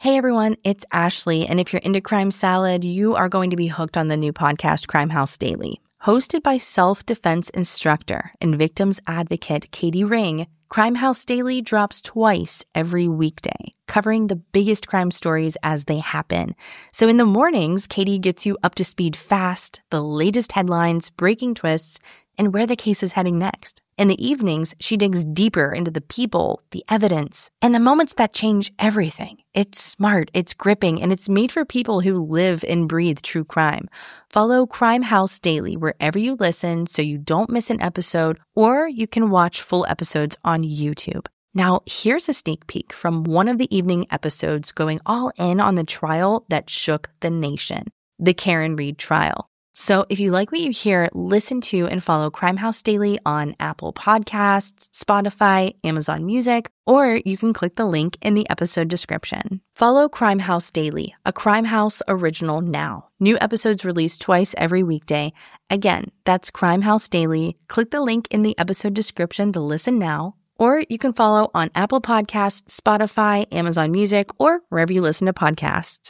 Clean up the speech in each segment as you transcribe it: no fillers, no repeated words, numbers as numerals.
Hey everyone, it's Ashley, and if you're into crime salad, you are going to be hooked on the new podcast Crimehouse Daily. Hosted by self-defense instructor and victims advocate Katie Ring, Crimehouse Daily drops twice every weekday, covering the biggest crime stories as they happen. So in the mornings, Katie gets you up to speed fast, the latest headlines, breaking twists, and where the case is heading next. In the evenings, she digs deeper into the people, the evidence, and the moments that change everything. It's smart, it's gripping, and it's made for people who live and breathe true crime. Follow Crimehouse Daily wherever you listen so you don't miss an episode, or you can watch full episodes on YouTube. Now, here's a sneak peek from one of the evening episodes going all in on the trial that shook the nation, the Karen Read trial. So if you like what you hear, listen to and follow Crimehouse Daily on Apple Podcasts, Spotify, Amazon Music, or you can click the link in the episode description. Follow Crimehouse Daily, a Crimehouse original now. New episodes released twice every weekday. Again, that's Crimehouse Daily. Click the link in the episode description to listen now, or you can follow on Apple Podcasts, Spotify, Amazon Music, or wherever you listen to podcasts.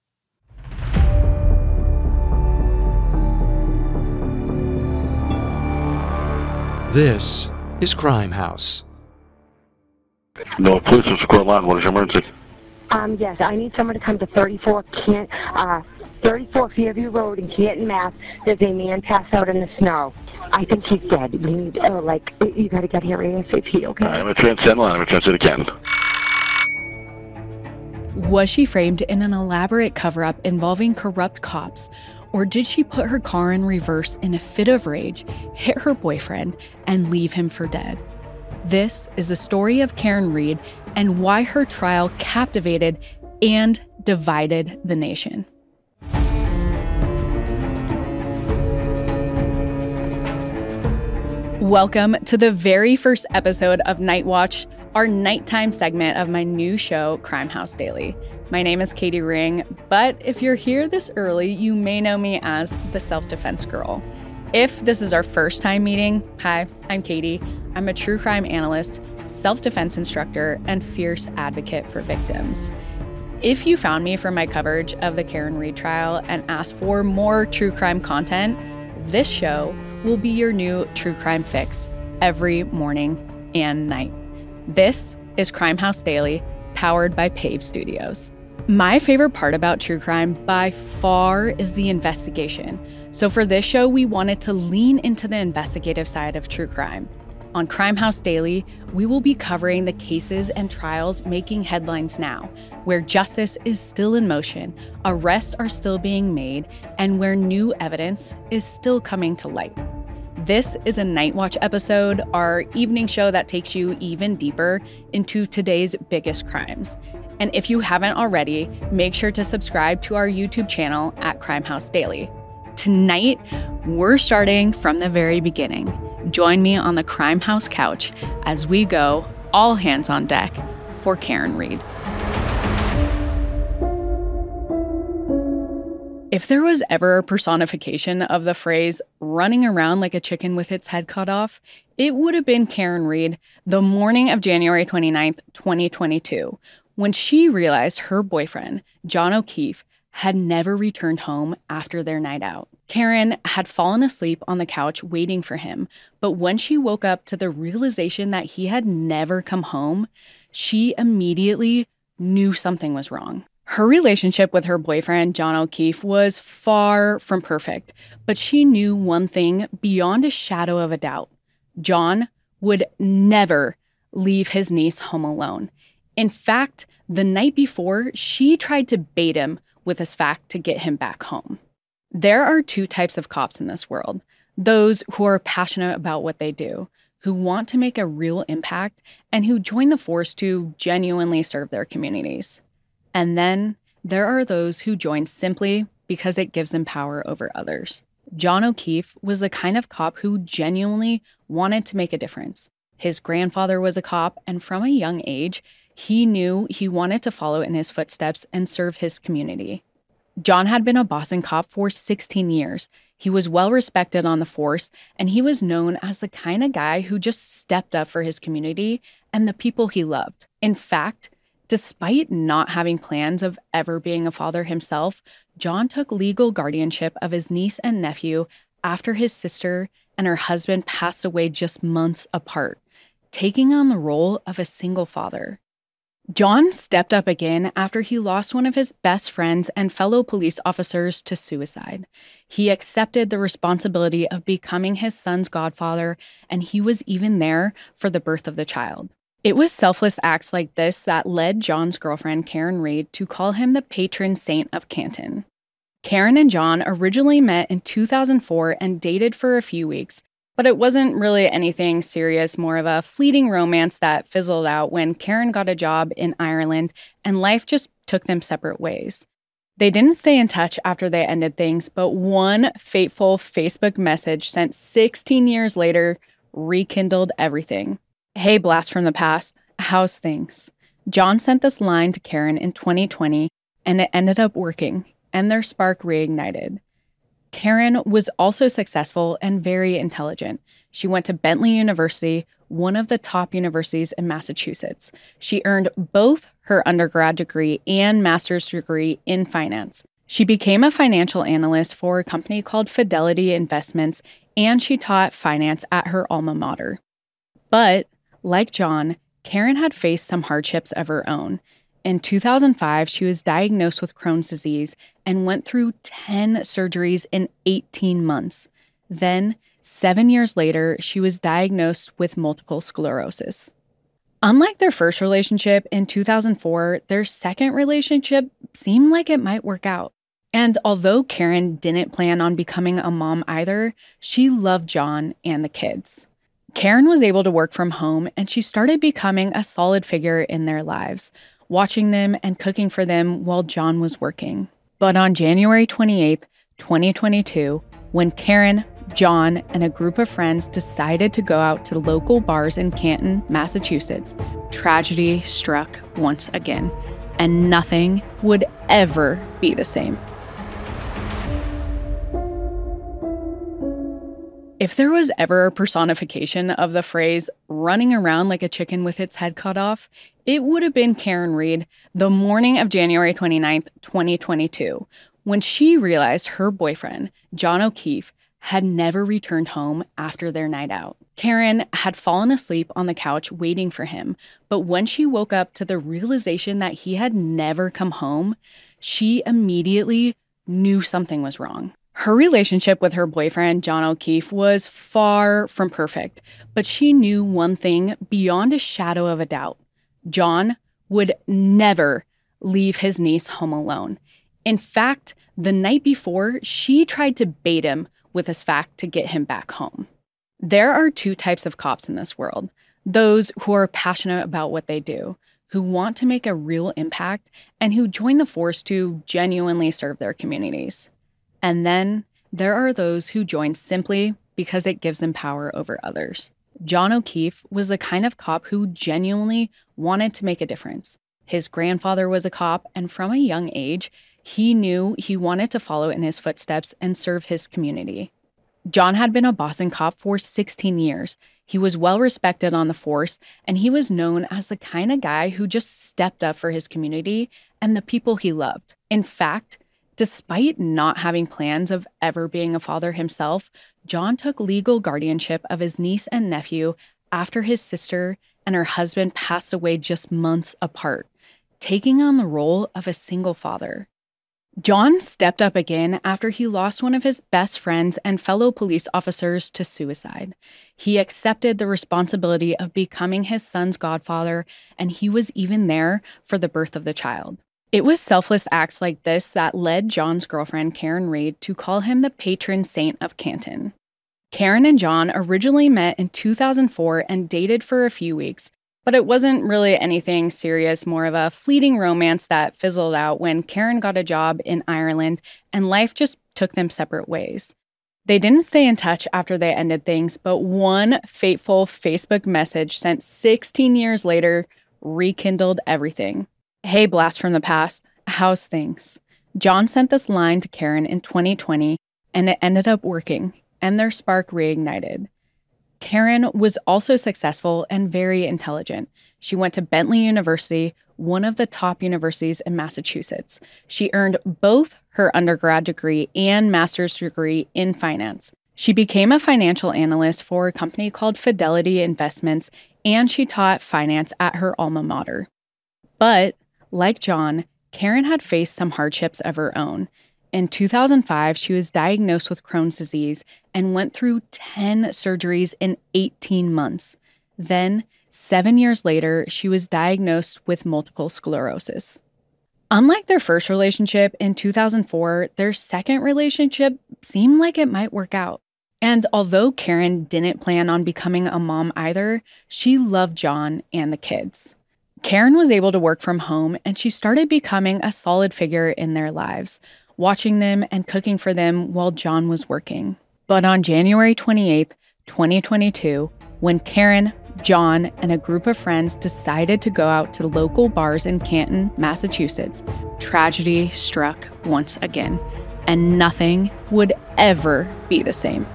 This is Crimehouse. No, police is record line. What is your emergency? Yes, I need someone to come to 34 Fairview Road in Canton, Mass. There's a man passed out in the snow. I think he's dead. We need, you got to get here ASAP, okay? I'm going to transcend line. I'm going to transfer to Canton. Was she framed in an elaborate cover-up involving corrupt cops? Or did she put her car in reverse in a fit of rage, hit her boyfriend, and leave him for dead? This is the story of Karen Read and why her trial captivated and divided the nation. Welcome to the very first episode of Night Watch, our nighttime segment of my new show, Crimehouse Daily. My name is Katie Ring, but if you're here this early, you may know me as the Self-Defense Girl. If this is our first time meeting, hi, I'm Katie. I'm a true crime analyst, self-defense instructor, and fierce advocate for victims. If you found me from my coverage of the Karen Read trial and asked for more true crime content, this show will be your new true crime fix every morning and night. This is Crimehouse Daily, powered by Pave Studios. My favorite part about true crime by far is the investigation. So for this show, we wanted to lean into the investigative side of true crime. On Crimehouse Daily, we will be covering the cases and trials making headlines now, where justice is still in motion, arrests are still being made, and where new evidence is still coming to light. This is a Night Watch episode, our evening show that takes you even deeper into today's biggest crimes. And if you haven't already, make sure to subscribe to our YouTube channel at Crimehouse Daily. Tonight, we're starting from the very beginning. Join me on the Crimehouse couch as we go all hands on deck for Karen Read. If there was ever a personification of the phrase running around like a chicken with its head cut off, it would have been Karen Read the morning of January 29th, 2022, when she realized her boyfriend, John O'Keefe, had never returned home after their night out. Karen had fallen asleep on the couch waiting for him, but when she woke up to the realization that he had never come home, she immediately knew something was wrong. Her relationship with her boyfriend, John O'Keefe, was far from perfect, but she knew one thing beyond a shadow of a doubt. John would never leave his niece home alone. In fact, the night before, she tried to bait him with this fact to get him back home. There are two types of cops in this world. Those who are passionate about what they do, who want to make a real impact, and who join the force to genuinely serve their communities. And then there are those who join simply because it gives them power over others. John O'Keefe was the kind of cop who genuinely wanted to make a difference. His grandfather was a cop, and from a young age, he knew he wanted to follow in his footsteps and serve his community. John had been a Boston cop for 16 years. He was well respected on the force, and he was known as the kind of guy who just stepped up for his community and the people he loved. In fact, Despite not having plans of ever being a father himself, John took legal guardianship of his niece and nephew after his sister and her husband passed away just months apart, taking on the role of a single father. John stepped up again after he lost one of his best friends and fellow police officers to suicide. He accepted the responsibility of becoming his son's godfather, and he was even there for the birth of the child. It was selfless acts like this that led John's girlfriend, Karen Reid, to call him the patron saint of Canton. Karen and John originally met in 2004 and dated for a few weeks, but it wasn't really anything serious, more of a fleeting romance that fizzled out when Karen got a job in Ireland and life just took them separate ways. They didn't stay in touch after they ended things, but one fateful Facebook message sent 16 years later rekindled everything. "Hey, blast from the past, how's things?" John sent this line to Karen in 2020, and it ended up working, and their spark reignited. Karen was also successful and very intelligent. She went to Bentley University, one of the top universities in Massachusetts. She earned both her undergrad degree and master's degree in finance. She became a financial analyst for a company called Fidelity Investments, and she taught finance at her alma mater. But like John, Karen had faced some hardships of her own. In 2005, she was diagnosed with Crohn's disease and went through 10 surgeries in 18 months. Then, 7 years later, she was diagnosed with multiple sclerosis. Unlike their first relationship in 2004, their second relationship seemed like it might work out. And although Karen didn't plan on becoming a mom either, she loved John and the kids. Karen was able to work from home, and she started becoming a solid figure in their lives, watching them and cooking for them while John was working. But on January 28th, 2022, when Karen, John, and a group of friends decided to go out to local bars in Canton, Massachusetts, tragedy struck once again, and nothing would ever be the same. If there was ever a personification of the phrase running around like a chicken with its head cut off, it would have been Karen Reid the morning of January 29th, 2022, when she realized her boyfriend, John O'Keefe, had never returned home after their night out. Karen had fallen asleep on the couch waiting for him, but when she woke up to the realization that he had never come home, she immediately knew something was wrong. Her relationship with her boyfriend, John O'Keefe, was far from perfect, but she knew one thing beyond a shadow of a doubt. John would never leave his niece home alone. In fact, the night before, she tried to bait him with this fact to get him back home. There are two types of cops in this world: those who are passionate about what they do, who want to make a real impact, and who join the force to genuinely serve their communities. And then there are those who join simply because it gives them power over others. John O'Keefe was the kind of cop who genuinely wanted to make a difference. His grandfather was a cop, and from a young age, he knew he wanted to follow in his footsteps and serve his community. John had been a Boston cop for 16 years. He was well respected on the force, and he was known as the kind of guy who just stepped up for his community and the people he loved. In fact, despite not having plans of ever being a father himself, John took legal guardianship of his niece and nephew after his sister and her husband passed away just months apart, taking on the role of a single father. John stepped up again after he lost one of his best friends and fellow police officers to suicide. He accepted the responsibility of becoming his son's godfather, and he was even there for the birth of the child. It was selfless acts like this that led John's girlfriend, Karen Reid, to call him the patron saint of Canton. Karen and John originally met in 2004 and dated for a few weeks, but it wasn't really anything serious, more of a fleeting romance that fizzled out when Karen got a job in Ireland and life just took them separate ways. They didn't stay in touch after they ended things, but one fateful Facebook message sent 16 years later rekindled everything. "Hey, blast from the past, how's things?" John sent this line to Karen in 2020, and it ended up working, and their spark reignited. Karen was also successful and very intelligent. She went to Bentley University, one of the top universities in Massachusetts. She earned both her undergrad degree and master's degree in finance. She became a financial analyst for a company called Fidelity Investments, and she taught finance at her alma mater. But, like John, Karen had faced some hardships of her own. In 2005, she was diagnosed with Crohn's disease and went through 10 surgeries in 18 months. Then, 7 years later, she was diagnosed with multiple sclerosis. Unlike their first relationship in 2004, their second relationship seemed like it might work out. And although Karen didn't plan on becoming a mom either, she loved John and the kids. Karen was able to work from home, and she started becoming a solid figure in their lives, watching them and cooking for them while John was working. But on January 28th, 2022, when Karen, John, and a group of friends decided to go out to local bars in Canton, Massachusetts, tragedy struck once again, and nothing would ever be the same.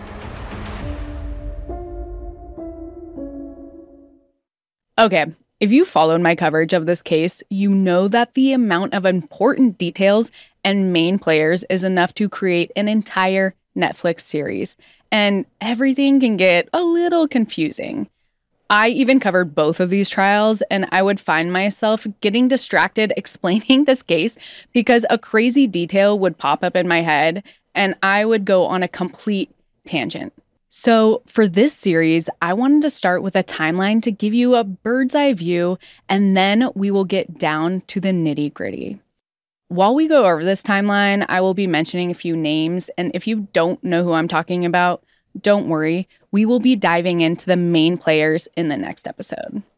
Okay, if you followed my coverage of this case, you know that the amount of important details and main players is enough to create an entire Netflix series, and everything can get a little confusing. I even covered both of these trials, and I would find myself getting distracted explaining this case because a crazy detail would pop up in my head, and I would go on a complete tangent. So for this series, I wanted to start with a timeline to give you a bird's eye view, and then we will get down to the nitty-gritty. While we go over this timeline, I will be mentioning a few names, and if you don't know who I'm talking about, don't worry. We will be diving into the main players in the next episode.